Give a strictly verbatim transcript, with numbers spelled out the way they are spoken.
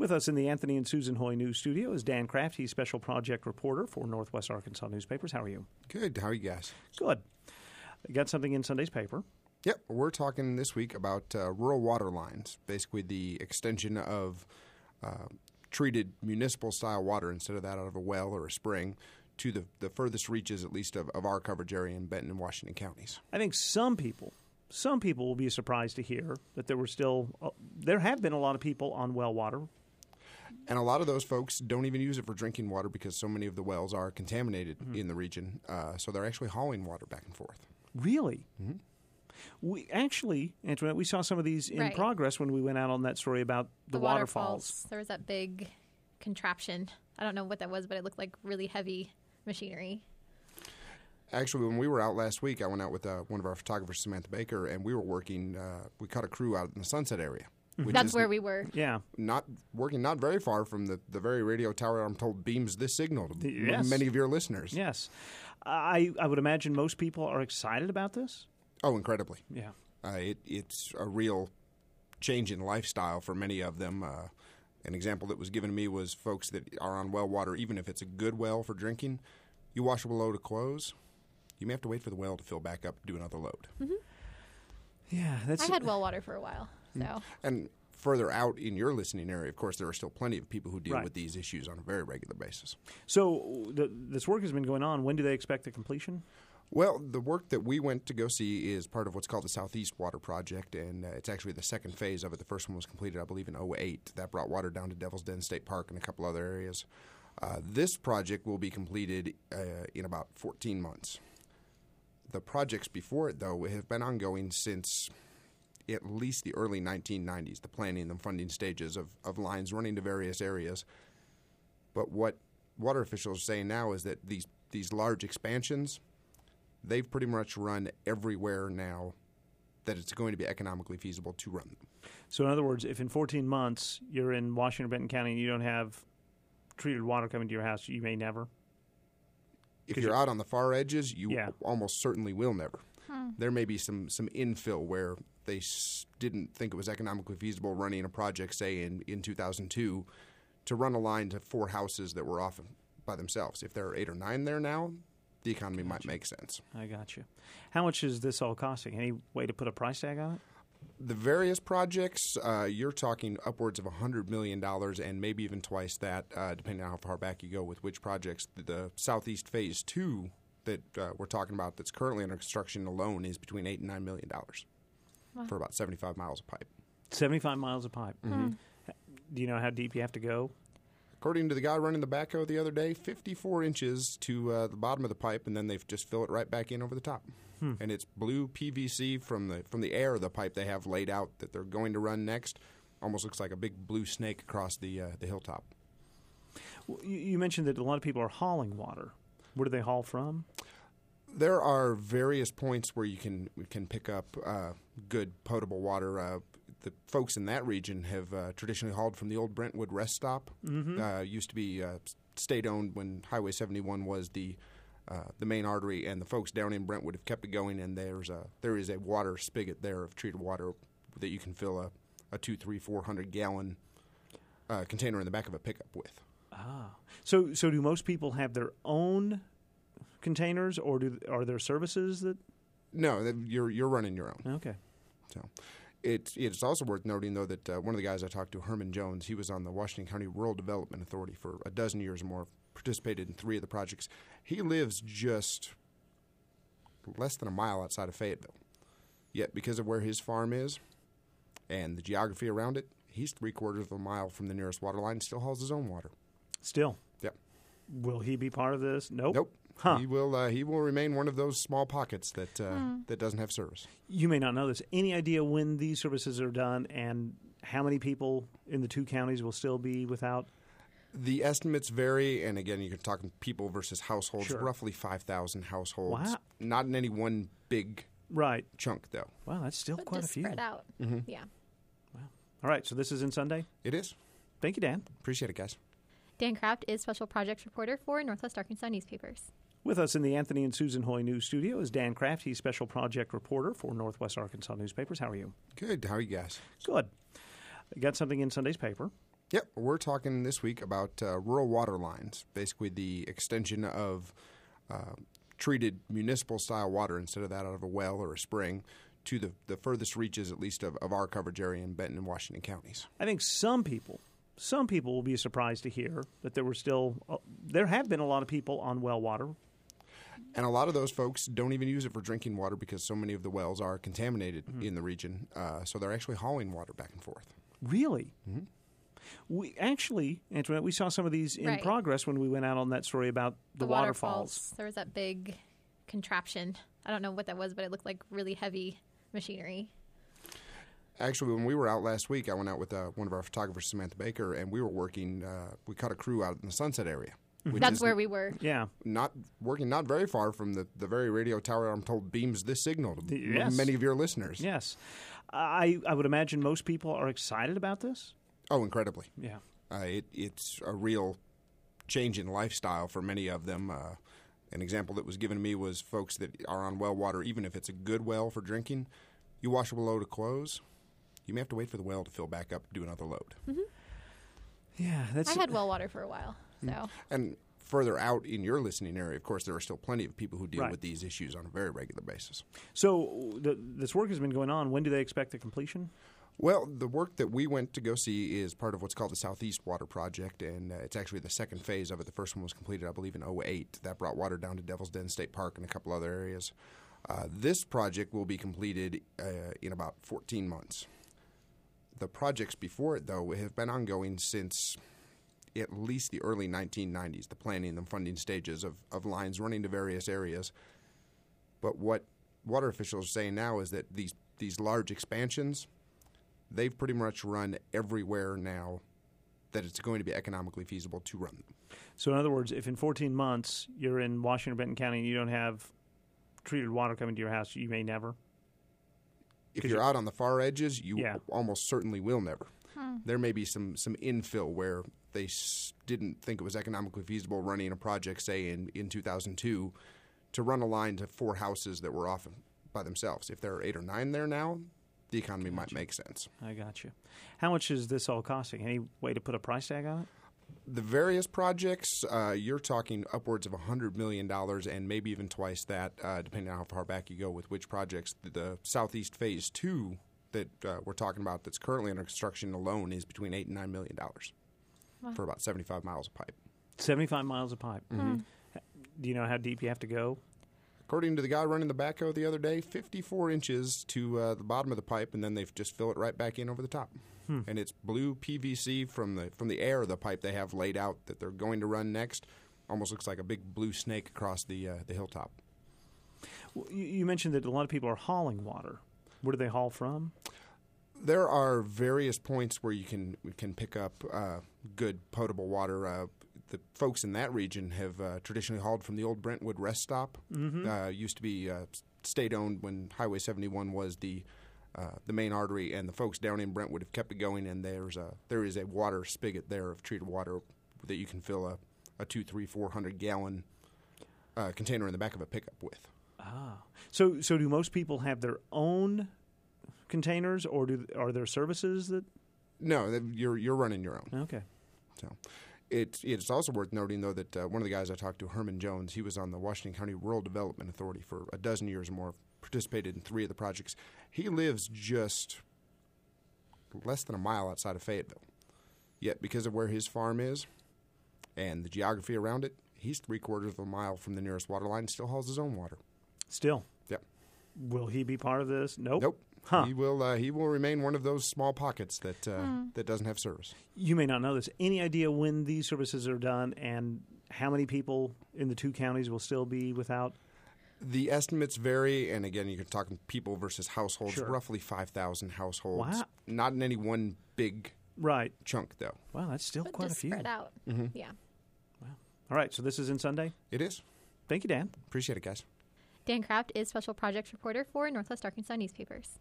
With us in the Anthony and Susan Hoy News Studio is Dan Kraft. He's special project reporter for Northwest Arkansas Newspapers. How are you? Good. How are you guys? Good. You got something in Sunday's paper? Yep. We're talking this week about uh, rural water lines, basically the extension of uh, treated municipal-style water instead of that out of a well or a spring to the, the furthest reaches, at least, of, of our coverage area in Benton and Washington counties. I think some people, some people will be surprised to hear that there were still, uh, there have been a lot of people on well water. And a lot of those folks don't even use it for drinking water because so many of the wells are contaminated mm-hmm. in the region. Uh, so they're actually hauling water back and forth. Really? Mm-hmm. We actually, Antoinette, we saw some of these in right. progress when we went out on that story about the, the waterfalls. waterfalls. There was that big contraption. I don't know what that was, but it looked like really heavy machinery. Actually, when we were out last week, I went out with uh, one of our photographers, Samantha Baker, and we were working, uh, we caught a crew out in the Sunset area. Which That's where we were. Yeah. Not working not very far from the, the very radio tower I'm told beams this signal to yes. many of your listeners. Yes. I I would imagine most people are excited about this. Oh, incredibly. Yeah. Uh, it, it's a real change in lifestyle for many of them. Uh, an example that was given to me was folks that are on well water, even if it's a good well for drinking, you wash up a load of clothes, you may have to wait for the well to fill back up to do another load. Mm-hmm. Yeah. that's. I had well water for a while. So. And further out in your listening area, of course, there are still plenty of people who deal right. with these issues on a very regular basis. So the, this work has been going on. When do they expect the completion? Well, the work that we went to go see is part of what's called the Southeast Water Project, and uh, it's actually the second phase of it. The first one was completed, I believe, in oh eight. That brought water down to Devil's Den State Park and a couple other areas. Uh, this project will be completed uh, in about fourteen months. The projects before it, though, have been ongoing since at least the early nineteen nineties, the planning and funding stages of, of lines running to various areas. But what water officials are saying now is that these, these large expansions, they've pretty much run everywhere now that it's going to be economically feasible to run them. So in other words, if in fourteen months you're in Washington or Benton County and you don't have treated water coming to your house, you may never? If you're out on the far edges, you yeah. almost certainly will never. Hmm. There may be some, some infill where they s- didn't think it was economically feasible running a project, say, in, in two thousand two, to run a line to four houses that were off by themselves. If there are eight or nine there now, the economy might make sense. I got you. How much is this all costing? Any way to put a price tag on it? The various projects, uh, you're talking upwards of one hundred million dollars and maybe even twice that, uh, depending on how far back you go with which projects. The, the Southeast Phase two that uh, we're talking about that's currently under construction alone is between eight and nine million dollars wow. for about seventy-five miles of pipe. seventy-five miles of pipe. Mm-hmm. Do you know how deep you have to go? According to the guy running the backhoe the other day, fifty-four inches to uh, the bottom of the pipe, and then they just fill it right back in over the top. Hmm. And it's blue P V C from the from the air of the pipe they have laid out that they're going to run next. Almost looks like a big blue snake across the uh, the hilltop. Well, you, you mentioned that a lot of people are hauling water. Where do they haul from? There are various points where you can can pick up uh, good potable water. Uh, the folks in that region have uh, traditionally hauled from the old Brentwood rest stop. Mm-hmm. Uh, used to be uh, state-owned when Highway seventy-one was the uh, the main artery, and the folks down in Brentwood have kept it going. And there's a there is a water spigot there of treated water that you can fill a, a two, three, four hundred gallon uh, container in the back of a pickup with. Ah, so so do most people have their own containers, or do are there services that? No, you're you're running your own. Okay. So, it's it's also worth noting though that uh, one of the guys I talked to, Herman Jones, he was on the Washington County Rural Development Authority for a dozen years or more. Participated in three of the projects. He lives just less than a mile outside of Fayetteville. Yet, because of where his farm is and the geography around it, he's three quarters of a mile from the nearest water line and still hauls his own water. Still? Yep. Will he be part of this? Nope. Nope. Huh. He will. Uh, he will remain one of those small pockets that uh, mm. that doesn't have service. You may not know this. Any idea when these services are done and how many people in the two counties will still be without? The estimates vary, and again, you're talking people versus households. Sure. Roughly five thousand households. Wow. Not in any one big right chunk, though. Wow, that's still but quite just a few. Spread out. Mm-hmm. Yeah. Wow. All right, so this is in Sunday? It is. Thank you, Dan. Appreciate it, guys. Dan Kraft is special projects reporter for Northwest Arkansas Newspapers. With us in the Anthony and Susan Hoy News Studio is Dan Kraft. He's special project reporter for Northwest Arkansas Newspapers. How are you? Good. How are you guys? Good. You got something in Sunday's paper? Yep, we're talking this week about uh, rural water lines, basically the extension of uh, treated municipal-style water instead of that out of a well or a spring to the, the furthest reaches, at least, of, of our coverage area in Benton and Washington counties. I think some people, some people will be surprised to hear that there were still, uh, there have been a lot of people on well water. And a lot of those folks don't even use it for drinking water because so many of the wells are contaminated mm-hmm. in the region. Uh, so they're actually hauling water back and forth. Really? Mm-hmm. We actually, Antoinette, we saw some of these in Right. progress when we went out on that story about the, The waterfalls. waterfalls. There was that big contraption. I don't know what that was, but it looked like really heavy machinery. Actually, when we were out last week, I went out with uh, one of our photographers, Samantha Baker, and we were working, uh, we caught a crew out in the Sunset area. Which That's is where we were. Yeah. Not working not very far from the, the very radio tower I'm told beams this signal to Yes. many of your listeners. Yes. I, I would imagine most people are excited about this. Oh, incredibly. Yeah. Uh, it, it's a real change in lifestyle for many of them. Uh, an example that was given to me was folks that are on well water, even if it's a good well for drinking, you wash a load of clothes, you may have to wait for the well to fill back up to do another load. Mm-hmm. Yeah. That's I had well water for a while, so. Mm. And further out in your listening area, of course, there are still plenty of people who deal Right. with these issues on a very regular basis. So the, this work has been going on. When do they expect the completion? Well, the work that we went to go see is part of what's called the Southeast Water Project, and uh, it's actually the second phase of it. The first one was completed, I believe, in oh eight. That brought water down to Devil's Den State Park and a couple other areas. Uh, this project will be completed uh, in about fourteen months. The projects before it, though, have been ongoing since at least the early nineteen nineties, the planning and funding stages of, of lines running to various areas. But what water officials are saying now is that these, these large expansions, they've pretty much run everywhere now that it's going to be economically feasible to run them. So in other words, if in fourteen months you're in Washington or Benton County and you don't have treated water coming to your house, you may never. If you're out on the far edges, you Yeah. almost certainly will never. Hmm. There may be some, some infill where they s- didn't think it was economically feasible running a project, say, in, in two thousand two, to run a line to four houses that were off by themselves. If there are eight or nine there now, the economy might make sense. I got you. How much is this all costing? Any way to put a price tag on it? The various projects, uh, you're talking upwards of one hundred million dollars and maybe even twice that, uh, depending on how far back you go with which projects. The, the Southeast Phase two that uh, we're talking about that's currently under construction alone is between eight and nine million dollars Wow. for about seventy-five miles of pipe. seventy-five miles of pipe. Hmm. Do you know how deep you have to go? According to the guy running the backhoe the other day, fifty-four inches to uh, the bottom of the pipe, and then they just fill it right back in over the top. Hmm. And it's blue P V C from the from the air of the pipe they have laid out that they're going to run next. Almost looks like a big blue snake across the uh, the hilltop. Well, you, you mentioned that a lot of people are hauling water. Where do they haul from? There are various points where you can can pick up uh, good potable water. Uh, the folks in that region have uh, traditionally hauled from the old Brentwood rest stop. Mm-hmm. Uh, used to be uh, state-owned when Highway seventy-one was the uh, the main artery, and the folks down in Brentwood have kept it going. And there's a there is a water spigot there of treated water that you can fill a, a two, three, four hundred gallon uh, container in the back of a pickup with. Ah, so so do most people have their own containers, or do are there services that? No, that- you're you're running your own. Okay. So, it's it's also worth noting though that uh, one of the guys I talked to, Herman Jones, he was on the Washington County Rural Development Authority for a dozen years or more. Participated in three of the projects. He lives just less than a mile outside of Fayetteville. Yet, because of where his farm is and the geography around it, he's three quarters of a mile from the nearest water line and still hauls his own water. Still. Yep. Will he be part of this? Nope. Nope. Huh. He will. Uh, he will remain one of those small pockets that uh, Hmm. that doesn't have service. You may not know this. Any idea when these services are done and how many people in the two counties will still be without? The estimates vary, and again, you're talking people versus households. Sure. Roughly five thousand households. Wow. Not in any one big Right. chunk, though. Wow, that's still But quite a just few. spread out. Mhm. Yeah. All right, so this is in Sunday. It is. Thank you, Dan. Appreciate it, guys. Dan Kraft is special projects reporter for Northwest Arkansas Newspapers.